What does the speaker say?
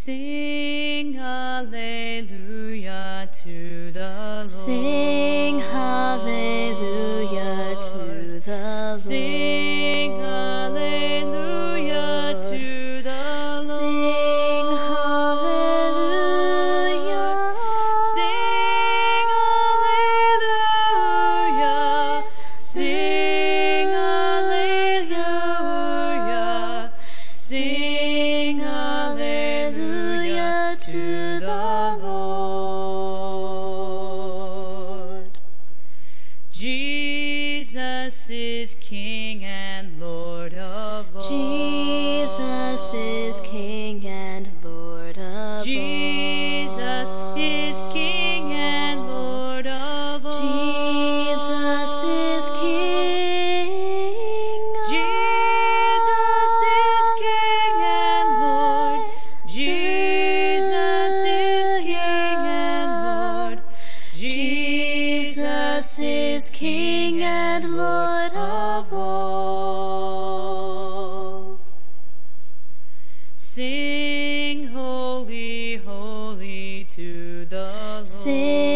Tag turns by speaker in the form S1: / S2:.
S1: Sing hallelujah to the Lord.
S2: Sing hallelujah to the Lord.
S1: Sing hallelujah to the Lord.
S2: Sing hallelujah.
S1: Sing hallelujah. Sing hallelujah. Sing hallelujah to the Lord. Jesus is King and Lord of all.
S2: Jesus is King and Lord of all.
S1: Jesus is King and Lord of all.
S2: Jesus is King.
S1: Jesus is King and Lord. Jesus is King and Lord.
S2: Jesus is King and Lord of all.
S1: Sing holy, holy to the Lord.
S2: Sing